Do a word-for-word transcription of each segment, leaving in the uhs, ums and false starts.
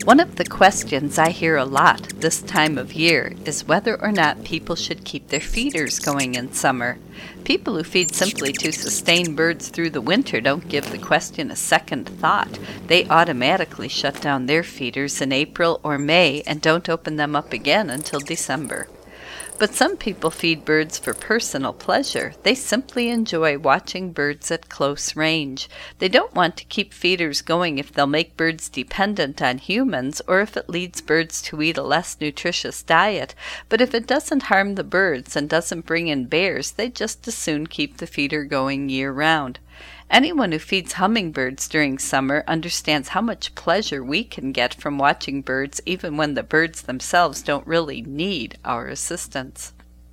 One of the questions I hear a lot this time of year is whether or not people should keep their feeders going in summer. People who feed simply to sustain birds through the winter don't give the question a second thought. They automatically shut down their feeders in April or May and don't open them up again until December. But some people feed birds for personal pleasure. They simply enjoy watching birds at close range. They don't want to keep feeders going if they'll make birds dependent on humans or if it leads birds to eat a less nutritious diet. But if it doesn't harm the birds and doesn't bring in bears, they just as soon keep the feeder going year-round. Anyone who feeds hummingbirds during summer understands how much pleasure we can get from watching birds even when the birds themselves don't really need our assistance.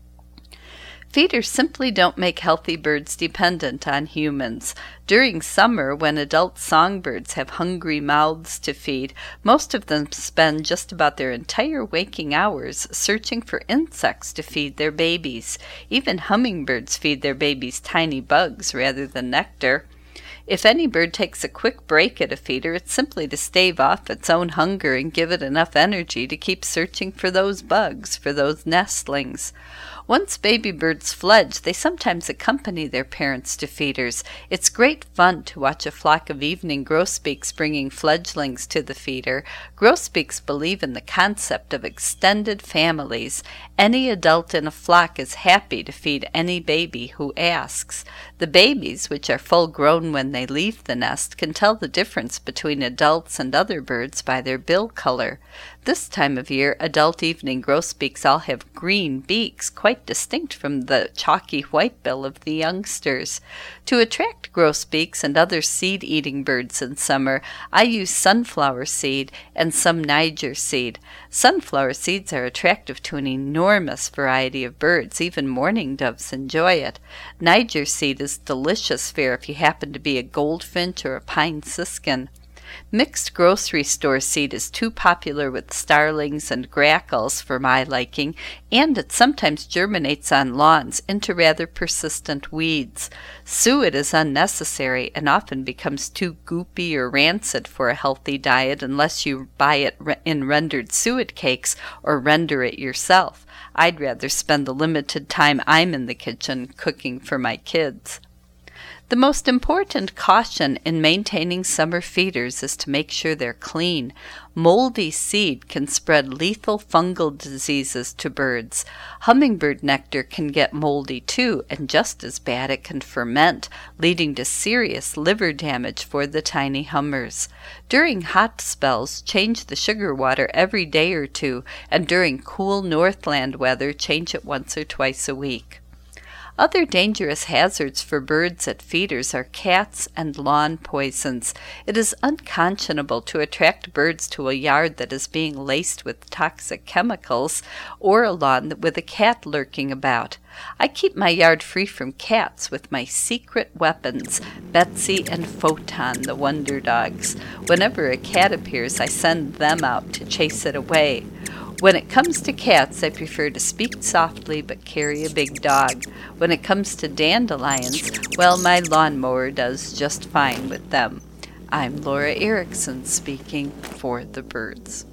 Feeders simply don't make healthy birds dependent on humans. During summer, when adult songbirds have hungry mouths to feed, most of them spend just about their entire waking hours searching for insects to feed their babies. Even hummingbirds feed their babies tiny bugs rather than nectar. If any bird takes a quick break at a feeder, it's simply to stave off its own hunger and give it enough energy to keep searching for those bugs, for those nestlings. Once baby birds fledge, they sometimes accompany their parents to feeders. It's great fun to watch a flock of evening grosbeaks bringing fledglings to the feeder. Grosbeaks believe in the concept of extended families. Any adult in a flock is happy to feed any baby who asks. The babies, which are full grown when they leave the nest, can tell the difference between adults and other birds by their bill color. This time of year, adult evening grosbeaks all have green beaks, quite distinct from the chalky white bill of the youngsters. To attract grosbeaks and other seed-eating birds in summer, I use sunflower seed and some Niger seed. Sunflower seeds are attractive to an enormous variety of birds. Even mourning doves enjoy it. Niger seed is delicious fare if you happen to be a goldfinch or a pine siskin. Mixed grocery store seed is too popular with starlings and grackles for my liking, and it sometimes germinates on lawns into rather persistent weeds. Suet is unnecessary and often becomes too goopy or rancid for a healthy diet unless you buy it in rendered suet cakes or render it yourself. I'd rather spend the limited time I'm in the kitchen cooking for my kids. The most important caution in maintaining summer feeders is to make sure they're clean. Moldy seed can spread lethal fungal diseases to birds. Hummingbird nectar can get moldy too, and just as bad it can ferment, leading to serious liver damage for the tiny hummers. During hot spells, change the sugar water every day or two, and during cool Northland weather, change it once or twice a week. Other dangerous hazards for birds at feeders are cats and lawn poisons. It is unconscionable to attract birds to a yard that is being laced with toxic chemicals or a lawn with a cat lurking about. I keep my yard free from cats with my secret weapons, Betsy and Photon, the wonder dogs. Whenever a cat appears, I send them out to chase it away. When it comes to cats, I prefer to speak softly but carry a big dog. When it comes to dandelions, well, my lawnmower does just fine with them. I'm Laura Erickson speaking for the birds.